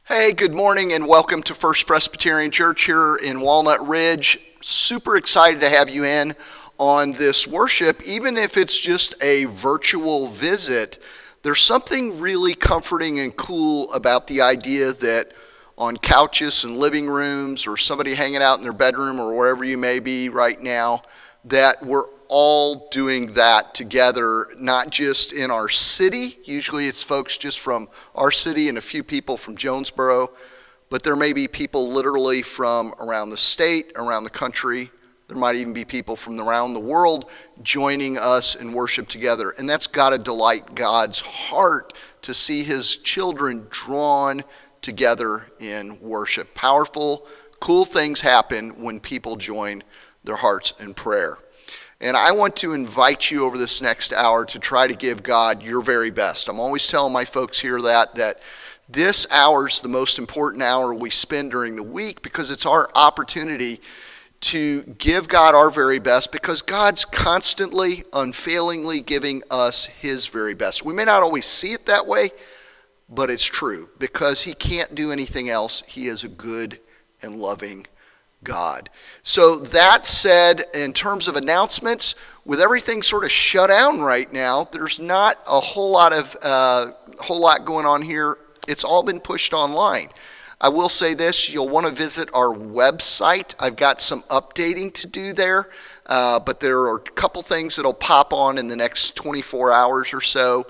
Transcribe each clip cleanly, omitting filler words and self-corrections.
Hey, good morning and welcome to First Presbyterian Church here in Walnut Ridge. Super excited to have you in on this worship. Even if it's just a virtual visit, there's something really comforting and cool about the idea that on couches and living rooms or somebody hanging out in their bedroom or wherever you may be right now, that we're all doing that together, not just in our city. Usually it's folks just from our city and a few people from Jonesboro, but there may be people literally from around the state, around the country. There might even be people from around the world joining us in worship together. And that's got to delight God's heart to see his children drawn together in worship. Powerful, cool things happen when people join their hearts in prayer. And I want to invite you over this next hour to try to give God your very best. I'm always telling my folks here that this hour is the most important hour we spend during the week because it's our opportunity to give God our very best because God's constantly, unfailingly giving us his very best. We may not always see it that way, but it's true because he can't do anything else. He is a good and loving God. So that said, in terms of announcements, with everything sort of shut down right now, there's not a whole lot going on here. It's all been pushed online. I will say this, you'll want to visit our website. I've got some updating to do there, but there are a couple things that'll pop on in the next 24 hours or so.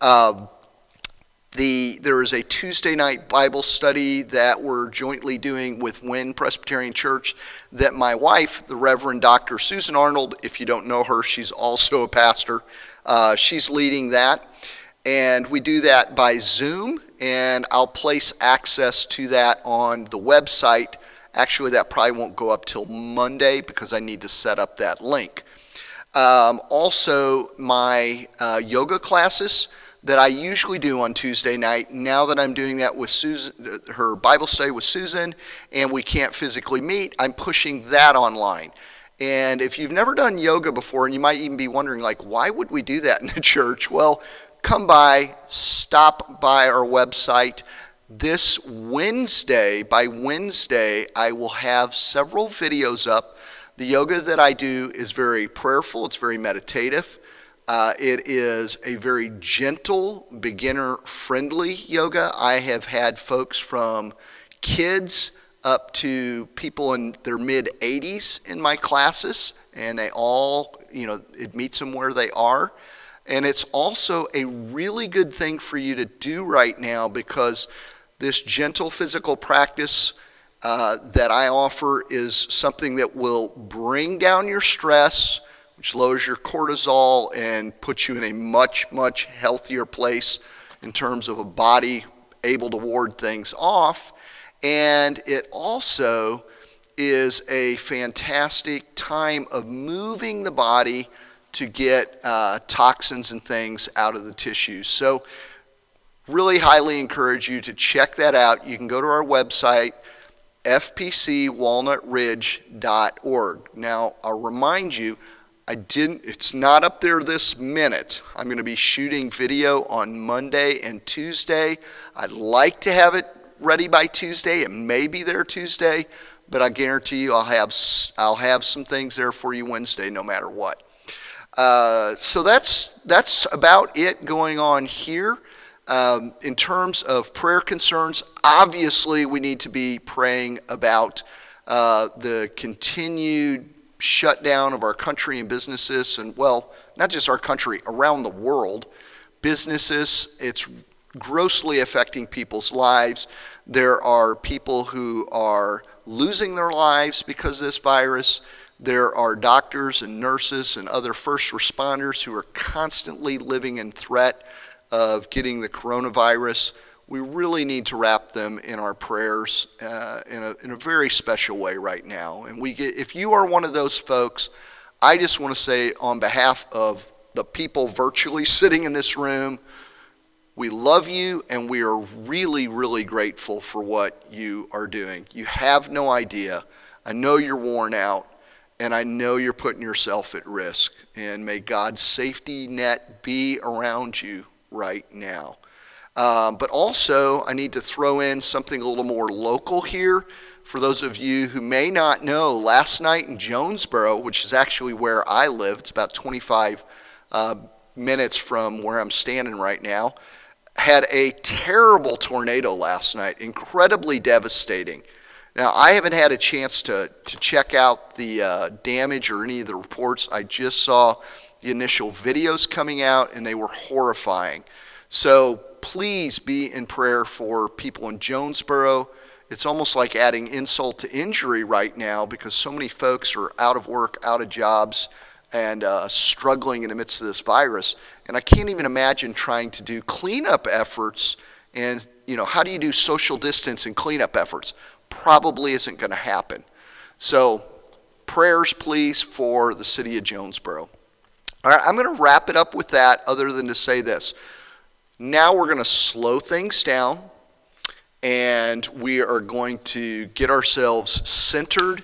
There is a Tuesday night Bible study that we're jointly doing with Wynn Presbyterian Church that my wife, the Reverend Dr. Susan Arnold, if you don't know her, she's also a pastor. She's leading that. And we do that by Zoom, and I'll place access to that on the website. Actually, that probably won't go up till Monday because I need to set up that link. Also, my yoga classes that I usually do on Tuesday night, now that I'm doing that with Susan, her Bible study with Susan, and we can't physically meet, I'm pushing that online. And if you've never done yoga before, and you might even be wondering, like, why would we do that in the church? Well, come by, stop by our website. This Wednesday, by Wednesday, I will have several videos up. The yoga that I do is very prayerful, it's very meditative. It is a very gentle, beginner-friendly yoga. I have had folks from kids up to people in their mid-80s in my classes, and they all, it meets them where they are. And it's also a really good thing for you to do right now because this gentle physical practice that I offer is something that will bring down your stress, which lowers your cortisol and puts you in a much, much healthier place in terms of a body able to ward things off. And it also is a fantastic time of moving the body to get toxins and things out of the tissues. So really highly encourage you to check that out. You can go to our website, fpcwalnutridge.org. Now, I'll remind you, it's not up there this minute. I'm going to be shooting video on Monday and Tuesday. I'd like to have it ready by Tuesday. It may be there Tuesday, but I guarantee you I'll have some things there for you Wednesday no matter what. So that's about it going on here. In terms of prayer concerns, obviously we need to be praying about the continued shutdown of our country and businesses, and well, not just our country, around the world. Businesses, it's grossly affecting people's lives. There are people who are losing their lives because of this virus. There are doctors and nurses and other first responders who are constantly living in threat of getting the coronavirus. We really need to wrap them in our prayers in a very special way right now. And if you are one of those folks, I just want to say on behalf of the people virtually sitting in this room, we love you and we are really, really grateful for what you are doing. You have no idea. I know you're worn out and I know you're putting yourself at risk. And may God's safety net be around you right now. But also, I need to throw in something a little more local here. For those of you who may not know, last night in Jonesboro, which is actually where I live, it's about 25 minutes from where I'm standing right now, had a terrible tornado last night, incredibly devastating. Now, I haven't had a chance to check out the damage or any of the reports. I just saw the initial videos coming out, and they were horrifying. So please be in prayer for people in Jonesboro. It's almost like adding insult to injury right now because so many folks are out of work, out of jobs, and struggling in the midst of this virus. And I can't even imagine trying to do cleanup efforts. And, how do you do social distance and cleanup efforts? Probably isn't going to happen. So prayers, please, for the city of Jonesboro. All right, I'm going to wrap it up with that other than to say this. Now we're going to slow things down, and we are going to get ourselves centered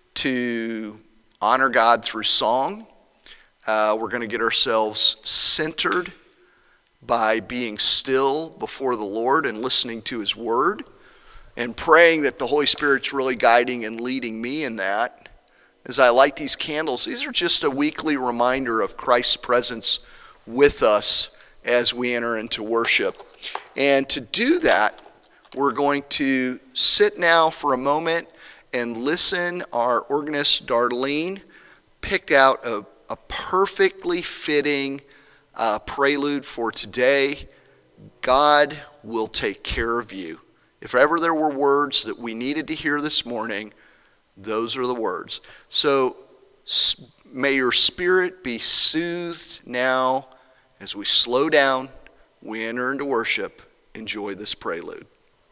to honor God through song. We're going to get ourselves centered by being still before the Lord and listening to His Word and praying that the Holy Spirit's really guiding and leading me in that. As I light these candles, these are just a weekly reminder of Christ's presence with us as we enter into worship. And to do that, we're going to sit now for a moment and listen. Our organist, Darlene, picked out a perfectly fitting prelude for today. God will take care of you. If ever there were words that we needed to hear this morning, those are the words. So may your spirit be soothed now as we slow down, we enter into worship. Enjoy this prelude.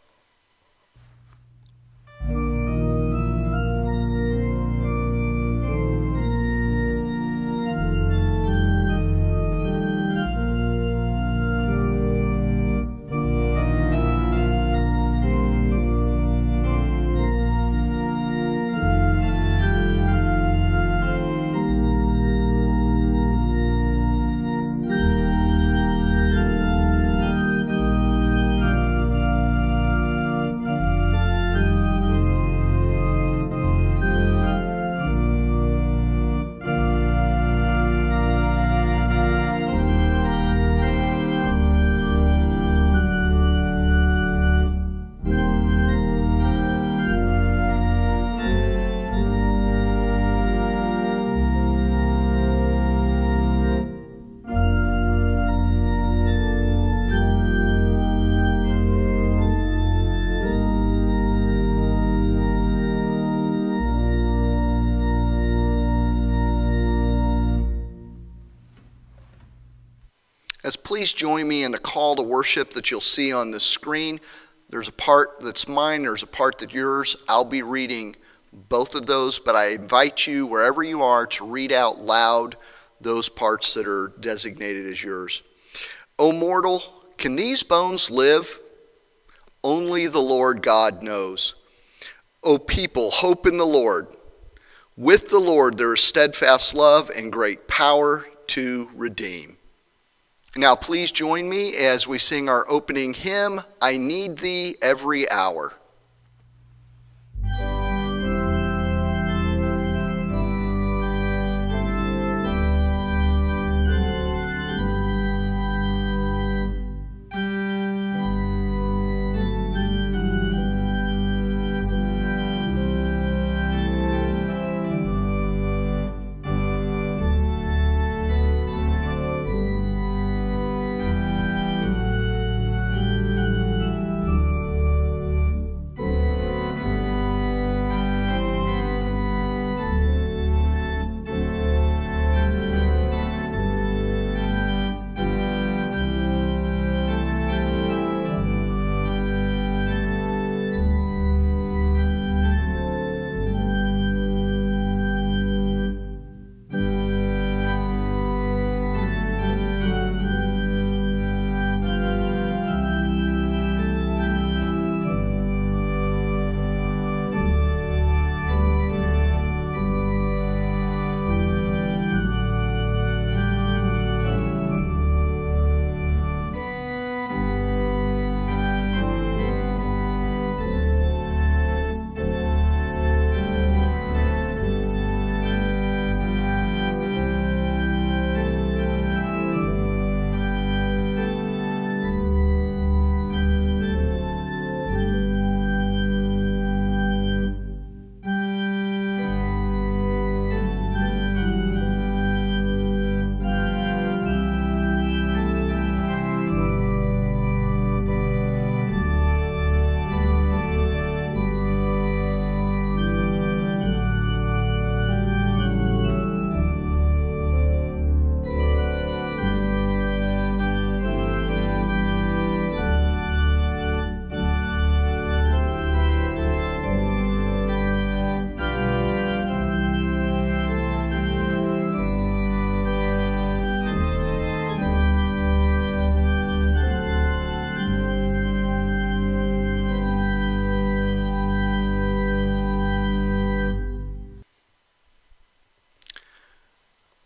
As please join me in the call to worship that you'll see on the screen. There's a part that's mine, there's a part that's yours. I'll be reading both of those, but I invite you, wherever you are, to read out loud those parts that are designated as yours. O mortal, can these bones live? Only the Lord God knows. O people, hope in the Lord. With the Lord there is steadfast love and great power to redeem. Now please join me as we sing our opening hymn, I Need Thee Every Hour.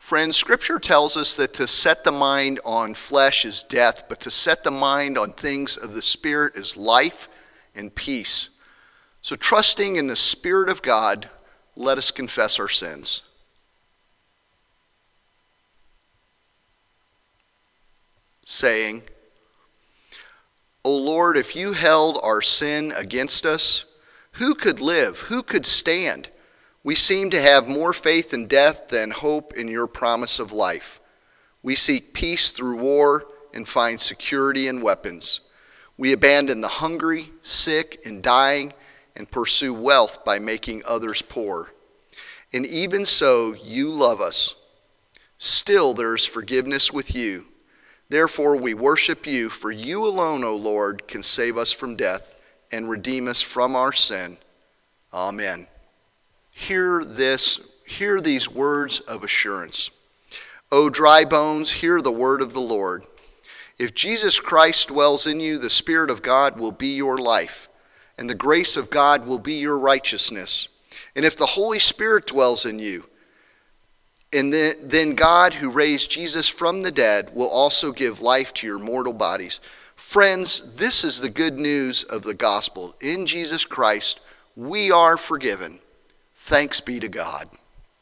Friends, Scripture tells us that to set the mind on flesh is death, but to set the mind on things of the Spirit is life and peace. So trusting in the Spirit of God, let us confess our sins. Saying, O Lord, if you held our sin against us, who could live? Who could stand? We seem to have more faith in death than hope in your promise of life. We seek peace through war and find security in weapons. We abandon the hungry, sick, and dying and pursue wealth by making others poor. And even so, you love us. Still there is forgiveness with you. Therefore we worship you, for you alone, O Lord, can save us from death and redeem us from our sin. Amen. Hear these words of assurance. O dry bones, hear the word of the Lord. If Jesus Christ dwells in you, the Spirit of God will be your life, and the grace of God will be your righteousness. And if the Holy Spirit dwells in you, and then God, who raised Jesus from the dead, will also give life to your mortal bodies. Friends, this is the good news of the gospel. In Jesus Christ, we are forgiven. Thanks be to God.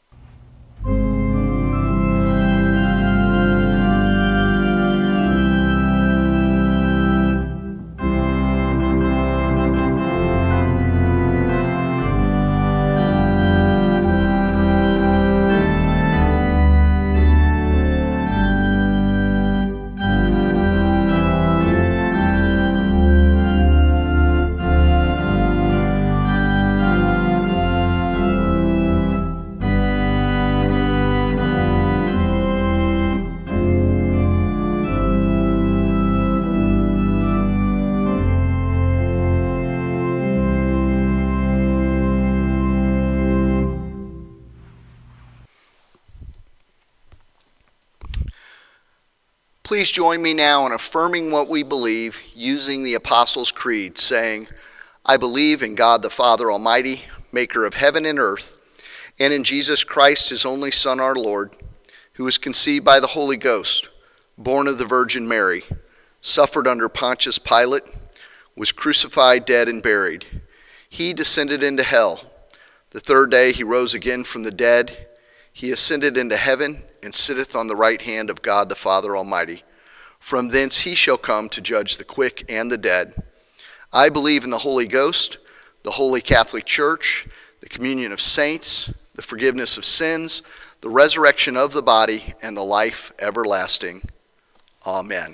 Please join me now in affirming what we believe using the Apostles' Creed, saying, I believe in God the Father Almighty, maker of heaven and earth, and in Jesus Christ, his only Son, our Lord, who was conceived by the Holy Ghost, born of the Virgin Mary, suffered under Pontius Pilate, was crucified, dead, and buried. He descended into hell. The third day he rose again from the dead. He ascended into heaven and sitteth on the right hand of God the Father Almighty. From thence he shall come to judge the quick and the dead. I believe in the Holy Ghost, the Holy Catholic Church, the communion of saints, the forgiveness of sins, the resurrection of the body, and the life everlasting. Amen.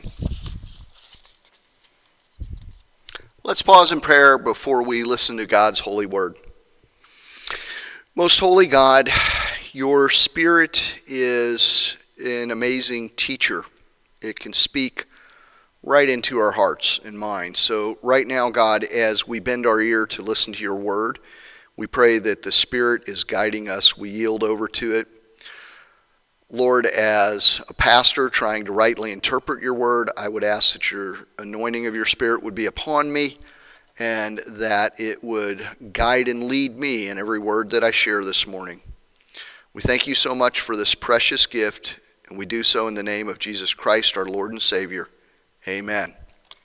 Let's pause in prayer before we listen to God's holy word. Most holy God, your Spirit is an amazing teacher. It can speak right into our hearts and minds. So right now, God, as we bend our ear to listen to your word, we pray that the Spirit is guiding us. We yield over to it. Lord, as a pastor trying to rightly interpret your word, I would ask that your anointing of your Spirit would be upon me and that it would guide and lead me in every word that I share this morning. We thank you so much for this precious gift, and we do so in the name of Jesus Christ, our Lord and Savior. Amen.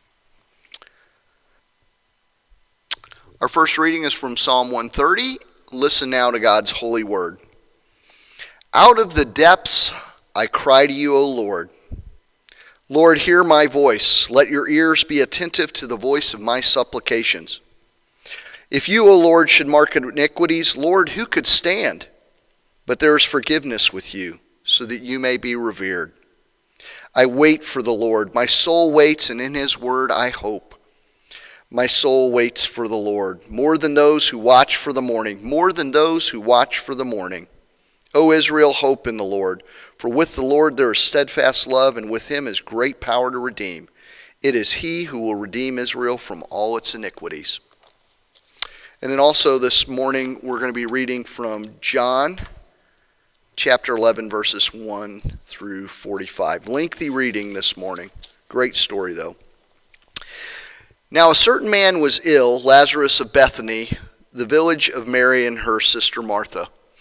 Our first reading is from Psalm 130. Listen now to God's holy word. Out of the depths I cry to you, O Lord. Lord, hear my voice. Let your ears be attentive to the voice of my supplications. If you, O Lord, should mark iniquities, Lord, who could stand? But there is forgiveness with you, so that you may be revered. I wait for the Lord. My soul waits, and in his word I hope. My soul waits for the Lord, more than those who watch for the morning, more than those who watch for the morning. O Israel, hope in the Lord. For with the Lord there is steadfast love, and with him is great power to redeem. It is he who will redeem Israel from all its iniquities. And then also this morning we're going to be reading from John chapter 11, verses 1 through 45. Lengthy reading this morning. Great story, though. Now a certain man was ill, Lazarus of Bethany, the village of Mary and her sister Martha.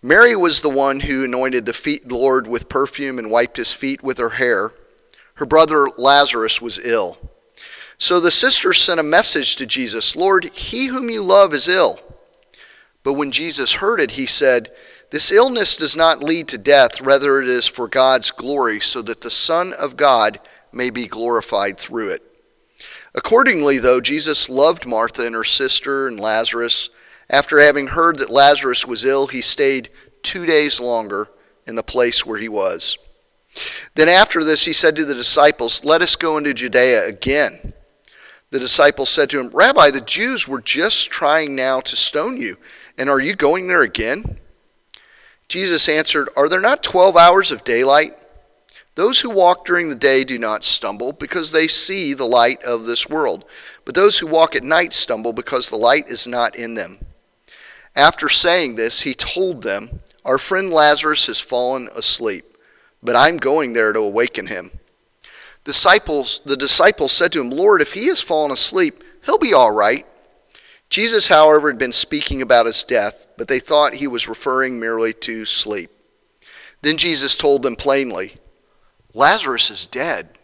Mary was the one who anointed the Lord with perfume and wiped his feet with her hair. Her brother Lazarus was ill. So the sisters sent a message to Jesus, "Lord, he whom you love is ill." But when Jesus heard it, he said, "This illness does not lead to death, rather it is for God's glory, so that the Son of God may be glorified through it." Accordingly, though, Jesus loved Martha and her sister and Lazarus. After having heard that Lazarus was ill, he stayed 2 days longer in the place where he was. Then after this, he said to the disciples, "Let us go into Judea again." The disciples said to him, "Rabbi, the Jews were just trying now to stone you, and are you going there again?" Jesus answered, "Are there not 12 hours of daylight? Those who walk during the day do not stumble, because they see the light of this world. But those who walk at night stumble, because the light is not in them." After saying this, he told them, "Our friend Lazarus has fallen asleep, but I'm going there to awaken him." The disciples said to him, "Lord, if he has fallen asleep, he'll be all right." Jesus, however, had been speaking about his death, but they thought he was referring merely to sleep. Then Jesus told them plainly, "Lazarus is dead.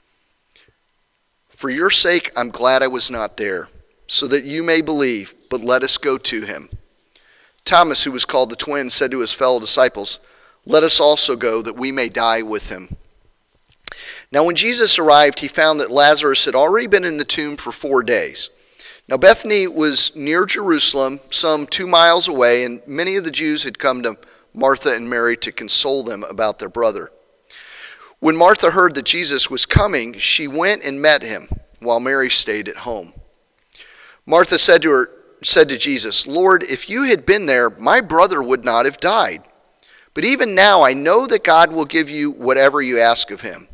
For your sake, I'm glad I was not there, so that you may believe, but let us go to him." Thomas, who was called the Twin, said to his fellow disciples, "Let us also go, that we may die with him." Now when Jesus arrived, he found that Lazarus had already been in the tomb for 4 days. Now Bethany was near Jerusalem, some 2 miles away, and many of the Jews had come to Martha and Mary to console them about their brother. When Martha heard that Jesus was coming, she went and met him, while Mary stayed at home. Martha said to Jesus, "Lord, if you had been there, my brother would not have died. But even now I know that God will give you whatever you ask of him."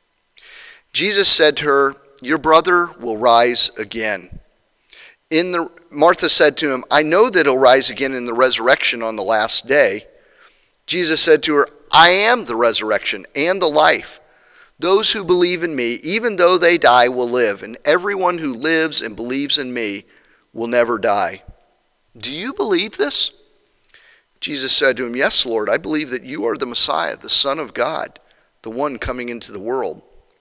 Jesus said to her, "Your brother will rise again." Martha said to him, "I know that he'll rise again in the resurrection on the last day." Jesus said to her, "I am the resurrection and the life. Those who believe in me, even though they die, will live, and everyone who lives and believes in me will never die. Do you believe this?" Jesus said to him, "Yes, Lord, I believe that you are the Messiah, the Son of God, the one coming into the world."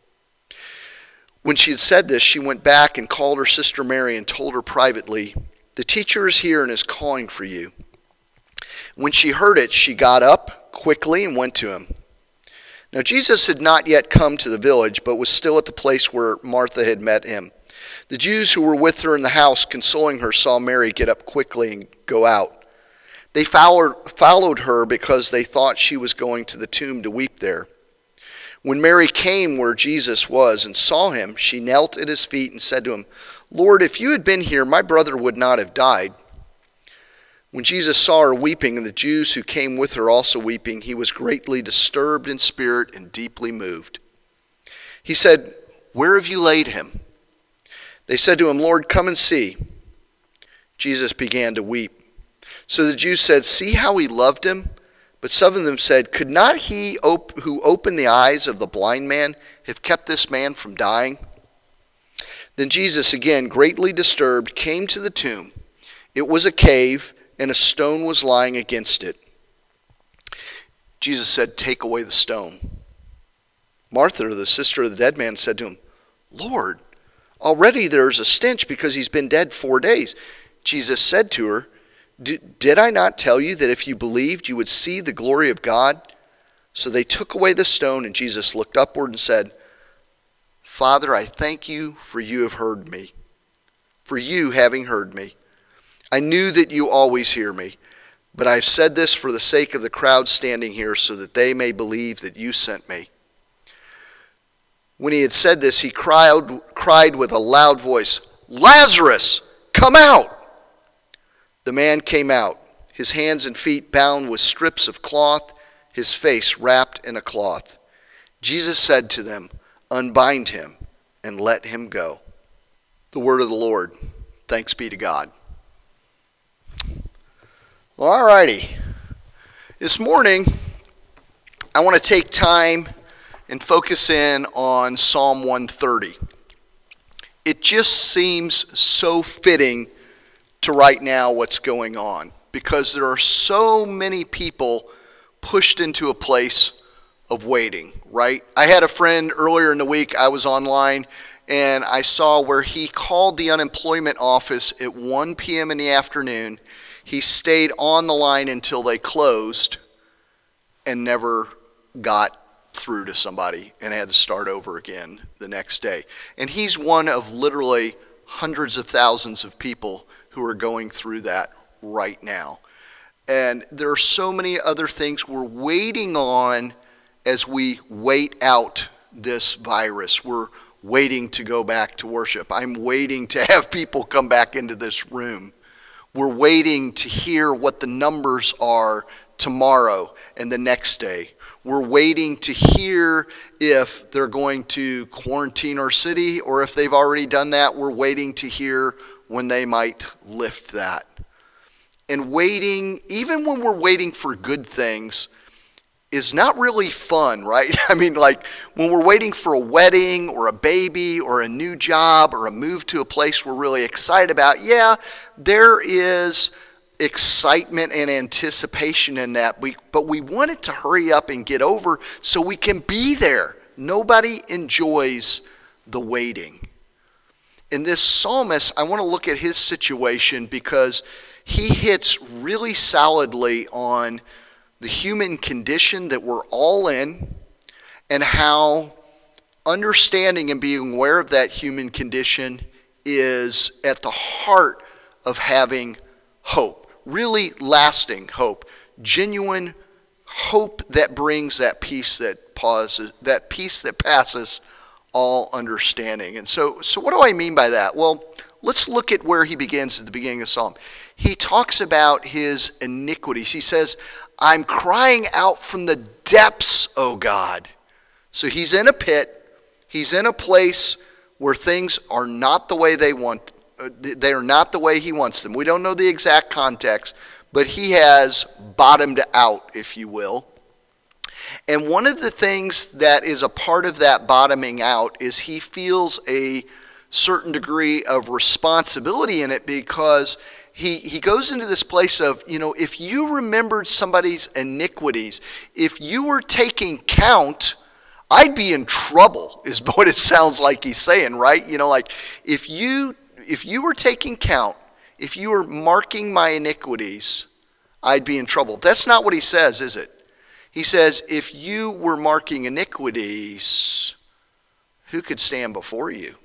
When she had said this, she went back and called her sister Mary and told her privately, "The teacher is here and is calling for you." When she heard it, she got up quickly and went to him. Now Jesus had not yet come to the village, but was still at the place where Martha had met him. The Jews who were with her in the house, consoling her, saw Mary get up quickly and go out. They followed her because they thought she was going to the tomb to weep there. When Mary came where Jesus was and saw him, she knelt at his feet and said to him, "Lord, if you had been here, my brother would not have died." When Jesus saw her weeping, and the Jews who came with her also weeping, he was greatly disturbed in spirit and deeply moved. He said, "Where have you laid him?" They said to him, "Lord, come and see." Jesus began to weep. So the Jews said, "See how he loved him?" But some of them said, "Could not he who opened the eyes of the blind man have kept this man from dying?" Then Jesus, again greatly disturbed, came to the tomb. It was a cave, and a stone was lying against it. Jesus said, "Take away the stone." Martha, the sister of the dead man, said to him, "Lord, already there is a stench because he's been dead 4 days." Jesus said to her, "Did I not tell you that if you believed, you would see the glory of God?" So they took away the stone, and Jesus looked upward and said, "Father, I thank you for you have heard me, for you having heard me. I knew that you always hear me, but I have said this for the sake of the crowd standing here, so that they may believe that you sent me." When he had said this, he cried with a loud voice, "Lazarus, come out!" The man came out, his hands and feet bound with strips of cloth, his face wrapped in a cloth. Jesus said to them, "Unbind him and let him go." The word of the Lord. Thanks be to God. Well, all righty. This morning, I want to take time and focus in on Psalm 130. It just seems so fitting to right now what's going on. because there are so many people pushed into a place of waiting, right? I had a friend earlier in the week, I was online, and I saw where he called the unemployment office at 1 p.m. in the afternoon. He stayed on the line until they closed and never got through to somebody and had to start over again the next day. And he's one of literally hundreds of thousands of people who are going through that right now. And there are so many other things we're waiting on as we wait out this virus. We're waiting to go back to worship. I'm waiting to have people come back into this room. We're waiting to hear what the numbers are tomorrow and the next day. We're waiting to hear if they're going to quarantine our city, or if they've already done that, we're waiting to hear when they might lift that. And waiting, even when we're waiting for good things, is not really fun, right? I mean, like when we're waiting for a wedding or a baby or a new job or a move to a place we're really excited about, yeah, there is excitement and anticipation in that, but we want it to hurry up and get over so we can be there. Nobody enjoys the waiting. In this psalmist, I want to look at his situation because he hits really solidly on the human condition that we're all in, and how understanding and being aware of that human condition is at the heart of having hope, really lasting hope, genuine hope that brings that peace that passes all understanding. And so what do I mean by that? Well, let's look at where he begins at the beginning of the psalm. He talks about his iniquities. He says, I'm crying out from the depths, O God. So he's in a pit. He's in a place where things are not the way they are not the way he wants them. We don't know the exact context, but he has bottomed out, if you will. And one of the things that is a part of that bottoming out is he feels a certain degree of responsibility in it, because he goes into this place of, if you remembered somebody's iniquities, if you were taking count, I'd be in trouble, is what it sounds like he's saying, right? Like if you were taking count, if you were marking my iniquities, I'd be in trouble. That's not what he says, is it? He says, if you were marking iniquities, who could stand before you?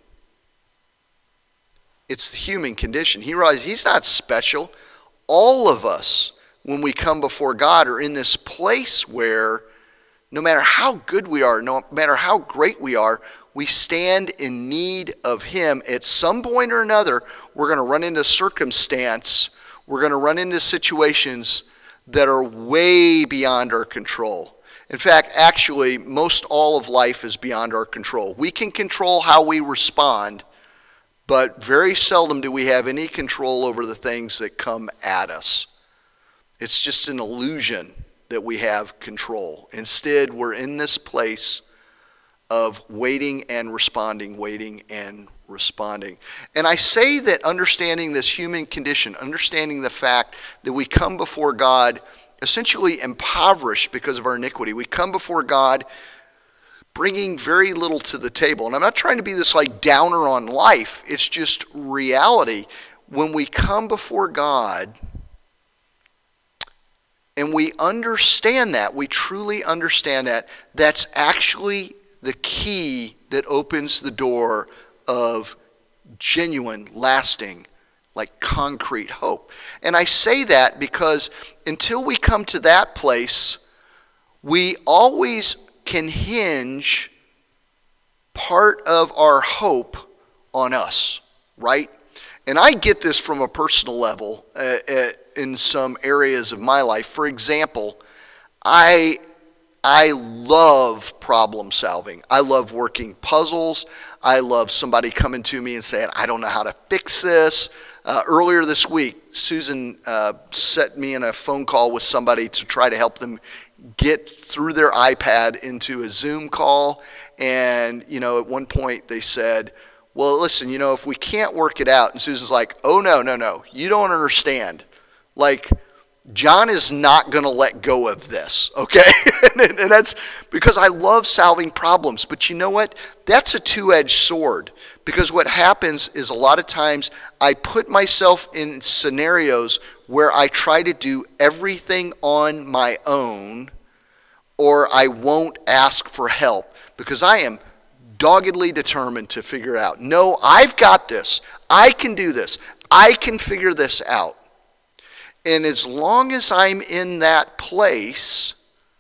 It's the human condition. He realizes he's not special. All of us, when we come before God, are in this place where no matter how good we are, no matter how great we are, we stand in need of him. At some point or another, we're going to run into circumstance. We're going to run into situations that are way beyond our control. In fact, actually, most all of life is beyond our control. We can control how we respond, but very seldom do we have any control over the things that come at us. It's just an illusion that we have control. Instead, we're in this place of waiting and responding, waiting and responding. And I say that understanding this human condition, understanding the fact that we come before God essentially impoverished because of our iniquity. We come before God bringing very little to the table. And I'm not trying to be this like downer on life. It's just reality. When we come before God and we understand that, we truly understand that, that's actually the key that opens the door of genuine, lasting, like concrete hope. And I say that because until we come to that place, we always can hinge part of our hope on us, right? And I get this from a personal level in some areas of my life. For example, I love problem solving. I love working puzzles. I love somebody coming to me and saying, I don't know how to fix this. Earlier this week, Susan set me in a phone call with somebody to try to help them get through their iPad into a Zoom call. And, at one point they said, well, listen, if we can't work it out. And Susan's like, oh, no, you don't understand. Like, John is not going to let go of this, okay? And that's because I love solving problems. But you know what? That's a two-edged sword. Because what happens is a lot of times I put myself in scenarios where I try to do everything on my own, or I won't ask for help because I am doggedly determined to figure it out. No, I've got this. I can do this. I can figure this out. And as long as I'm in that place,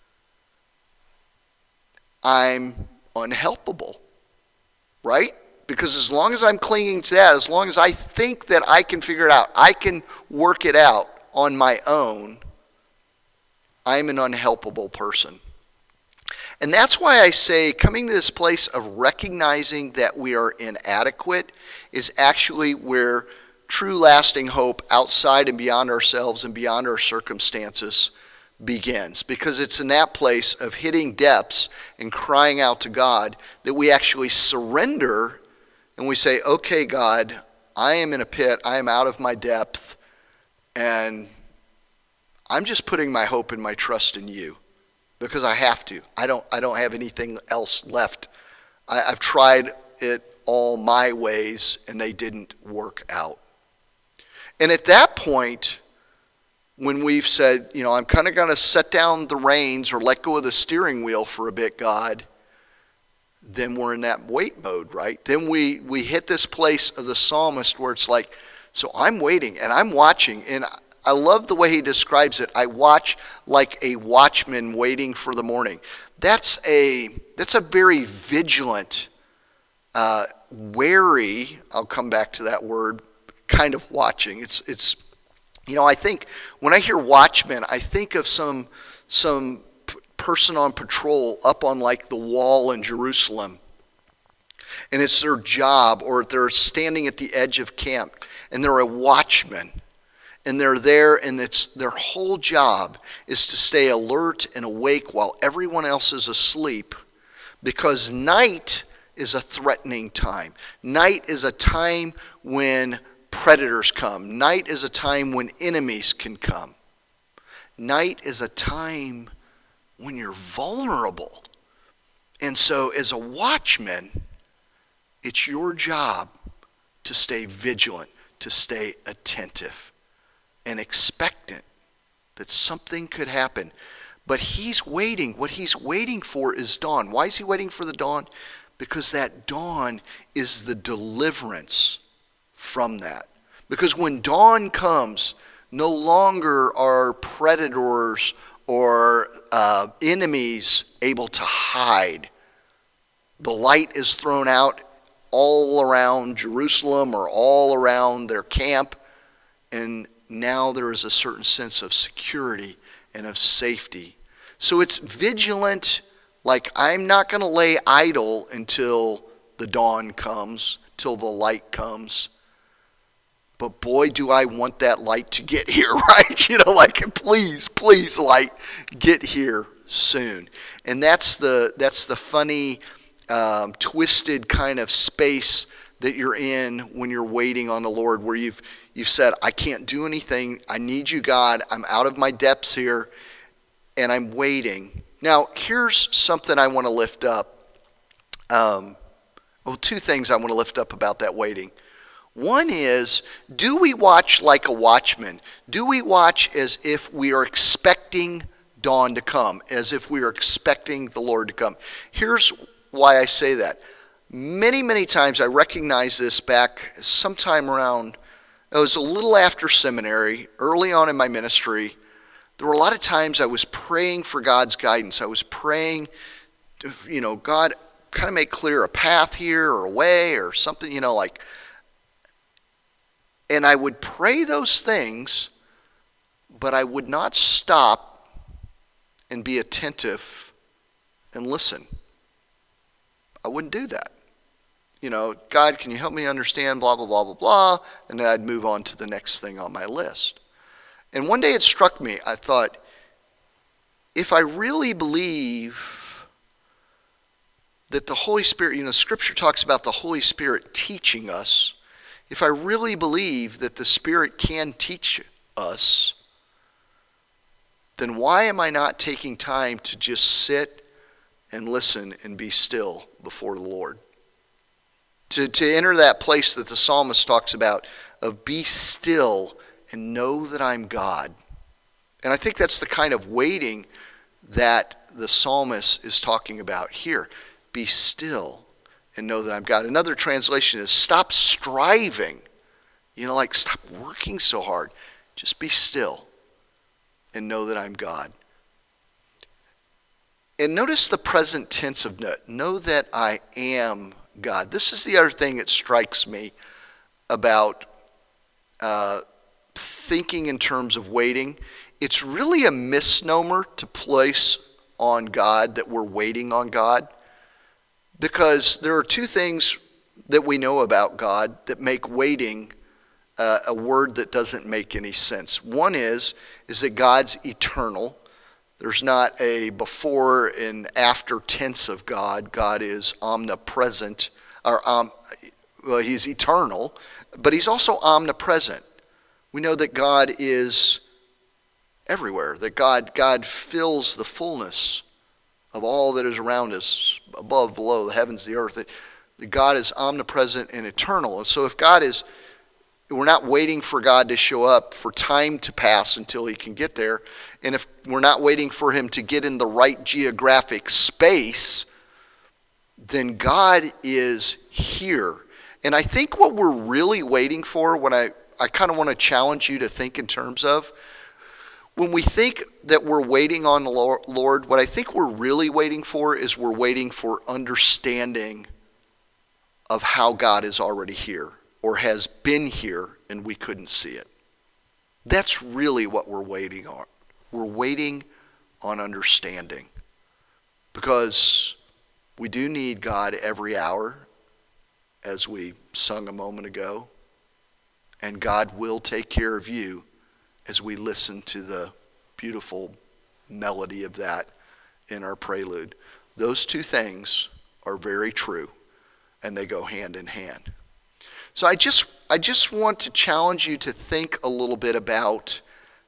I'm unhelpable, right? Because as long as I'm clinging to that, as long as I think that I can figure it out, I can work it out on my own, I'm an unhelpable person. And that's why I say coming to this place of recognizing that we are inadequate is actually where true lasting hope outside and beyond ourselves and beyond our circumstances begins. Because it's in that place of hitting depths and crying out to God that we actually surrender and we say, okay, God, I am in a pit. I am out of my depth. And I'm just putting my hope and my trust in you because I have to. I don't have anything else left. I've tried it all my ways and they didn't work out. And at that point, when we've said, you know, I'm kind of going to set down the reins or let go of the steering wheel for a bit, God, then we're in that wait mode, right? Then we hit this place of the psalmist where it's like, so I'm waiting and I'm watching. And I love the way he describes it. I watch like a watchman waiting for the morning. That's a very vigilant, wary, I'll come back to that word, kind of watching. It's you know, I think when I hear watchman, I think of some person on patrol up on like the wall in Jerusalem. And it's their job, or they're standing at the edge of camp and they're a watchman. And they're there and it's their whole job is to stay alert and awake while everyone else is asleep, because night is a threatening time. Night is a time when predators come. Night is a time when enemies can come. Night is a time when you're vulnerable. And so as a watchman, it's your job to stay vigilant, to stay attentive and expectant that something could happen. But he's waiting. What he's waiting for is dawn. Why is he waiting for the dawn? Because that dawn is the deliverance from that. Because when dawn comes, no longer are predators or enemies able to hide. The light is thrown out all around Jerusalem or all around their camp, and now there is a certain sense of security and of safety. So it's vigilant, like I'm not going to lay idle until the dawn comes, till the light comes. But boy, do I want that light to get here, right? You know, like, please, please, light, get here soon. And that's the funny, twisted kind of space that you're in when you're waiting on the Lord, where you've said, I can't do anything. I need you, God. I'm out of my depths here, and I'm waiting. Now, here's something I want to lift up. Well, two things I want to lift up about that waiting. One is, do we watch like a watchman? Do we watch as if we are expecting dawn to come, as if we are expecting the Lord to come? Here's why I say that. Many, many times I recognized this back sometime around, it was a little after seminary, early on in my ministry. There were a lot of times I was praying for God's guidance. I was praying, you know, God, kind of make clear a path here or a way or something, you know, like. And I would pray those things, but I would not stop and be attentive and listen. I wouldn't do that. You know, God, can you help me understand blah, blah, blah, blah, blah, and then I'd move on to the next thing on my list. And one day it struck me, I thought, if I really believe that the Holy Spirit, you know, Scripture talks about the Holy Spirit teaching us, if I really believe that the Spirit can teach us, then why am I not taking time to just sit and listen and be still before the Lord? To enter that place that the psalmist talks about of be still and know that I'm God. And I think that's the kind of waiting that the psalmist is talking about here. Be still and know that I'm God. Another translation is stop striving. Like stop working so hard. Just be still and know that I'm God. And notice the present tense of know that I am God. This is the other thing that strikes me about thinking in terms of waiting. It's really a misnomer to place on God that we're waiting on God, because there are two things that we know about God that make waiting a word that doesn't make any sense. One is that God's eternal. There's not a before and after tense of God. God is omnipresent, he's eternal, but he's also omnipresent. We know that God is everywhere, that God fills the fullness of all that is around us, above, below, the heavens, the earth. That God is omnipresent and eternal. And so if God is, we're not waiting for God to show up for time to pass until he can get there. And if we're not waiting for him to get in the right geographic space, then God is here. And I think what we're really waiting for, what I kind of want to challenge you to think in terms of, when we think that we're waiting on the Lord, what I think we're really waiting for is we're waiting for understanding of how God is already here or has been here and we couldn't see it. That's really what we're waiting on. We're waiting on understanding, because we do need God every hour, as we sung a moment ago, and God will take care of you as we listen to the beautiful melody of that in our prelude. Those two things are very true, and they go hand in hand. So I just want to challenge you to think a little bit about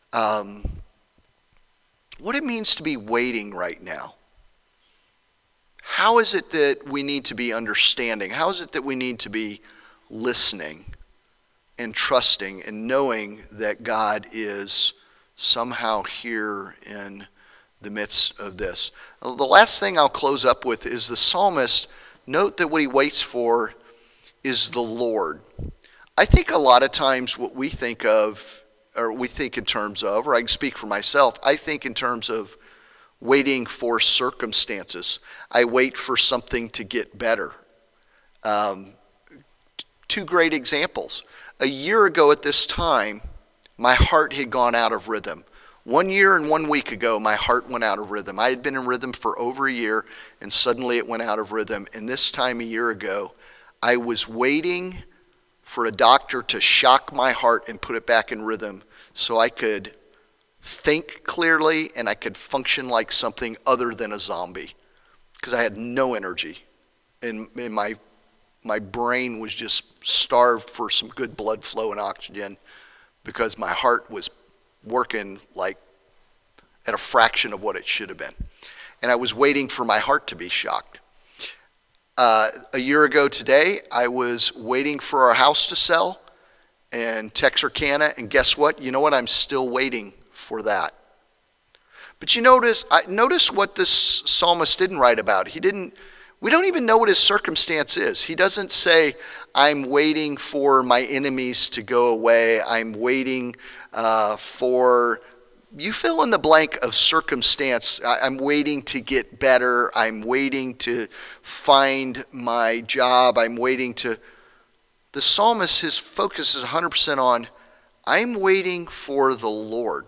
what it means to be waiting right now. How is it that we need to be understanding? How is it that we need to be listening and trusting and knowing that God is somehow here in the midst of this? The last thing I'll close up with is the psalmist. Note that what he waits for is the Lord. I think a lot of times what we think of, or we think in terms of, or I can speak for myself, I think in terms of waiting for circumstances. I wait for something to get better. Two great examples. A year ago at this time, my heart had gone out of rhythm. 1 year and 1 week ago, my heart went out of rhythm. I had been in rhythm for over a year, and suddenly it went out of rhythm. And this time a year ago, I was waiting for a doctor to shock my heart and put it back in rhythm so I could think clearly and I could function like something other than a zombie, because I had no energy. And my brain was just starved for some good blood flow and oxygen, because my heart was working like at a fraction of what it should have been. And I was waiting for my heart to be shocked. A year ago today, I was waiting for our house to sell in Texarkana, and guess what? You know what? I'm still waiting for that. But you notice what this psalmist didn't write about. We don't even know what his circumstance is. He doesn't say, I'm waiting for my enemies to go away. I'm waiting for, you fill in the blank of circumstance. I'm waiting to get better. I'm waiting to find my job. I'm waiting to. The psalmist, his focus is 100% on, I'm waiting for the Lord.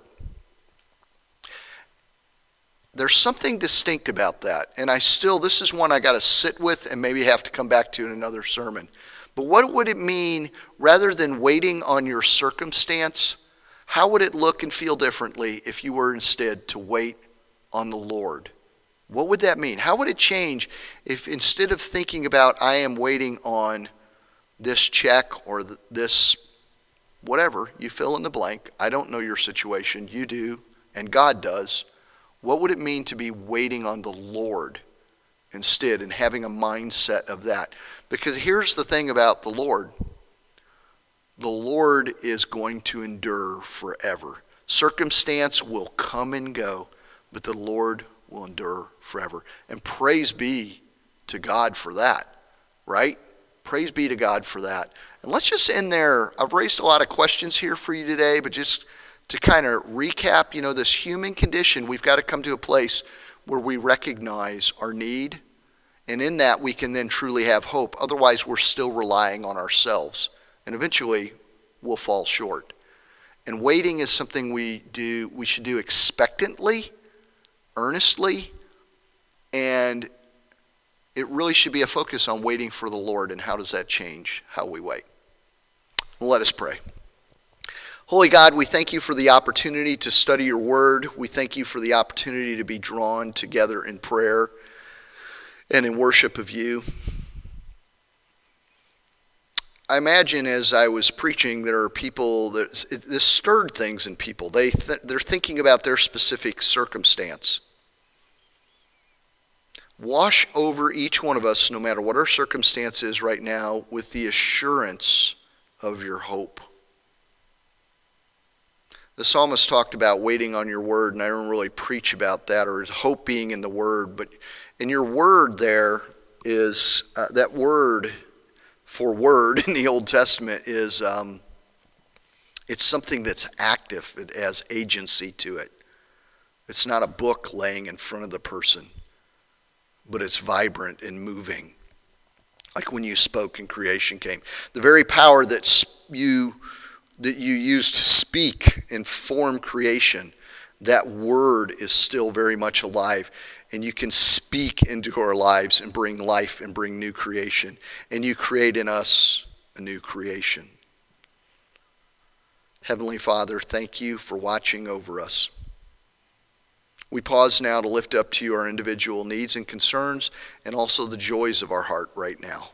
There's something distinct about that. And this is one I got to sit with and maybe have to come back to in another sermon. But what would it mean, rather than waiting on your circumstance, how would it look and feel differently if you were instead to wait on the Lord? What would that mean? How would it change if instead of thinking about, I am waiting on this check or this whatever, you fill in the blank. I don't know your situation. You do. and God does, what would it mean to be waiting on the Lord instead and having a mindset of that? Because here's the thing about the Lord. The Lord is going to endure forever. Circumstance will come and go, but the Lord will endure forever. And praise be to God for that, right? Praise be to God for that. And let's just end there. I've raised a lot of questions here for you today, but just to kind of recap, this human condition, we've got to come to a place where we recognize our need, and in that we can then truly have hope. Otherwise, we're still relying on ourselves, and eventually we'll fall short. And waiting is something we should do expectantly, earnestly, and it really should be a focus on waiting for the Lord. And how does that change how we wait? Well, let us pray. Holy God, we thank you for the opportunity to study your word. We thank you for the opportunity to be drawn together in prayer and in worship of you. I imagine as I was preaching, there are people this stirred things in people. They're thinking about their specific circumstance. Wash over each one of us, no matter what our circumstance is right now, with the assurance of your hope. The psalmist talked about waiting on your word, and I don't really preach about that or hope being in the word, but in your word there is, that word for word in the Old Testament is, it's something that's active. It has agency to it. It's not a book laying in front of the person, but it's vibrant and moving. Like when you spoke and creation came. The very power that you use to speak and form creation, that word is still very much alive. And you can speak into our lives and bring life and bring new creation. And you create in us a new creation. Heavenly Father, thank you for watching over us. We pause now to lift up to you our individual needs and concerns and also the joys of our heart right now.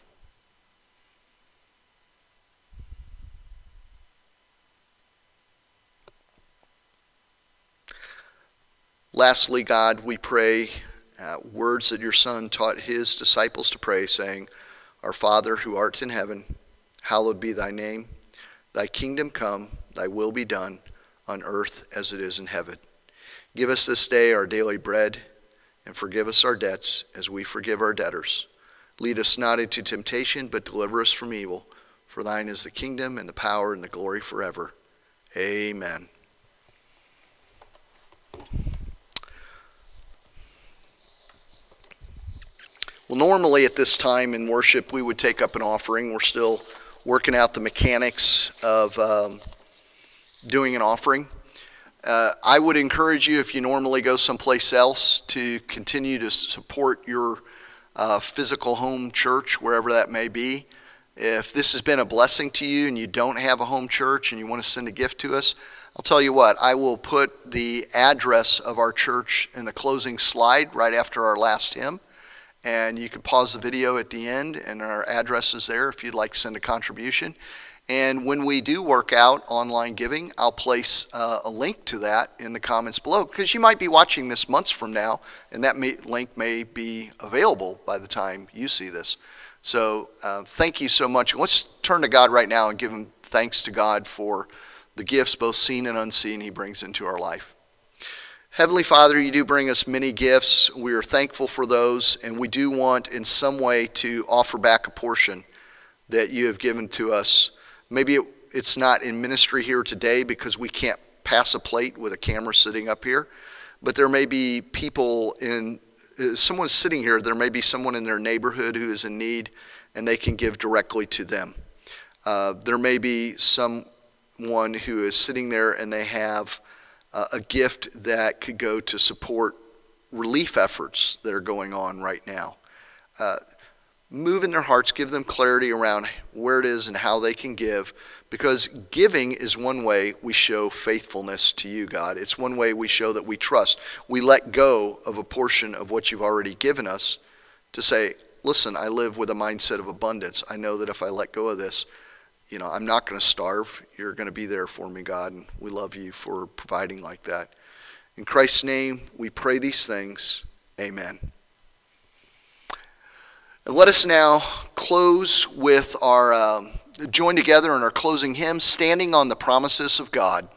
Lastly, God, we pray words that your Son taught his disciples to pray, saying, Our Father who art in heaven, hallowed be thy name. Thy kingdom come, thy will be done, on earth as it is in heaven. Give us this day our daily bread, and forgive us our debts as we forgive our debtors. Lead us not into temptation, but deliver us from evil. For thine is the kingdom and the power and the glory forever. Amen. Well, normally at this time in worship, we would take up an offering. We're still working out the mechanics of doing an offering. I would encourage you, if you normally go someplace else, to continue to support your physical home church, wherever that may be. If this has been a blessing to you and you don't have a home church and you want to send a gift to us, I'll tell you what, I will put the address of our church in the closing slide right after our last hymn. And you can pause the video at the end, and our address is there if you'd like to send a contribution. And when we do work out online giving, I'll place a link to that in the comments below, because you might be watching this months from now, and that link may be available by the time you see this. So thank you so much. Let's turn to God right now and give him thanks to God for the gifts, both seen and unseen, he brings into our life. Heavenly Father, you do bring us many gifts. We are thankful for those, and we do want in some way to offer back a portion that you have given to us. Maybe it's not in ministry here today because we can't pass a plate with a camera sitting up here, but there may be people someone's sitting here, there may be someone in their neighborhood who is in need, and they can give directly to them. There may be someone who is sitting there and they have a gift that could go to support relief efforts that are going on right now. Move in their hearts, give them clarity around where it is and how they can give, because giving is one way we show faithfulness to you, God. It's one way we show that we trust. We let go of a portion of what you've already given us to say, listen, I live with a mindset of abundance. I know that if I let go of this, I'm not going to starve. You're going to be there for me, God, and we love you for providing like that. In Christ's name, we pray these things. Amen. And let us now close with our, join together in our closing hymn, Standing on the Promises of God.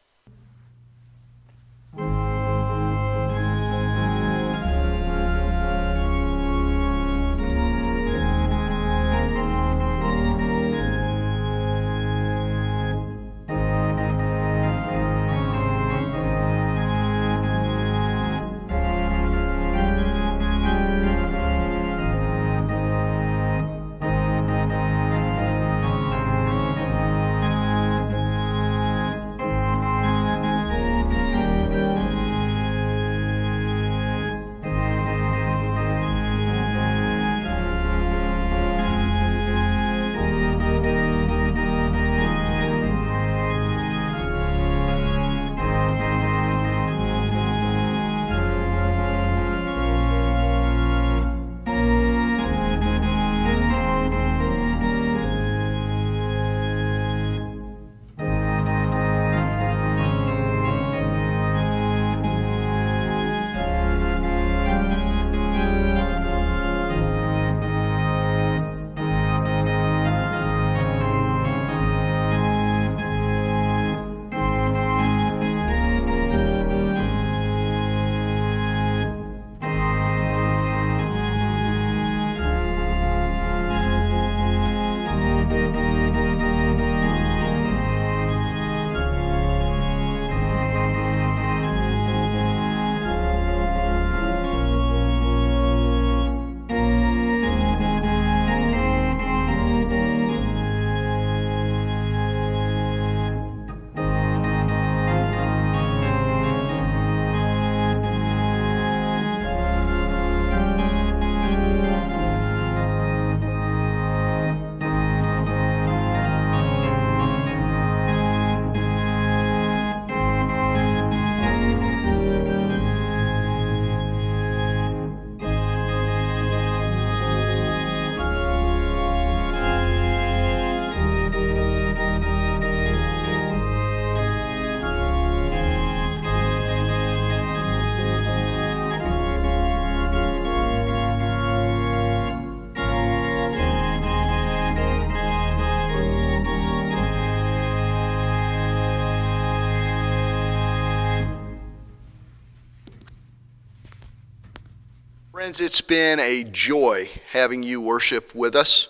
Friends, it's been a joy having you worship with us.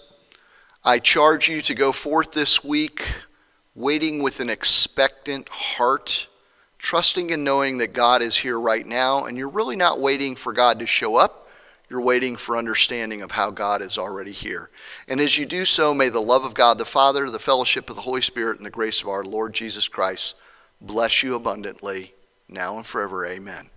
I charge you to go forth this week waiting with an expectant heart, trusting and knowing that God is here right now, and you're really not waiting for God to show up. You're waiting for understanding of how God is already here. And as you do so, may the love of God the Father, the fellowship of the Holy Spirit, and the grace of our Lord Jesus Christ bless you abundantly, now and forever. Amen.